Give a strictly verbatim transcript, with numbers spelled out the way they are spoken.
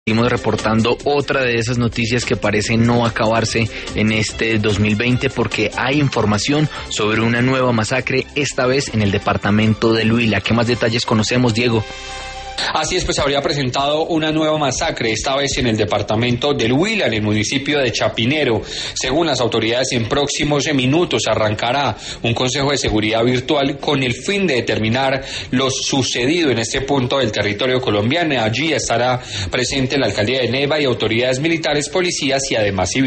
Seguimos reportando otra de esas noticias que parece no acabarse en este dos mil veinte porque hay información sobre una nueva masacre, esta vez en el departamento del Huila. ¿Qué más detalles conocemos, Diego? Así es, pues habría presentado una nueva masacre, esta vez en el departamento del Huila, en el municipio de Chapinero. Según las autoridades, en próximos minutos arrancará un consejo de seguridad virtual con el fin de determinar lo sucedido en este punto del territorio colombiano. Allí estará presente la alcaldía de Neiva y autoridades militares, policías y además civiles.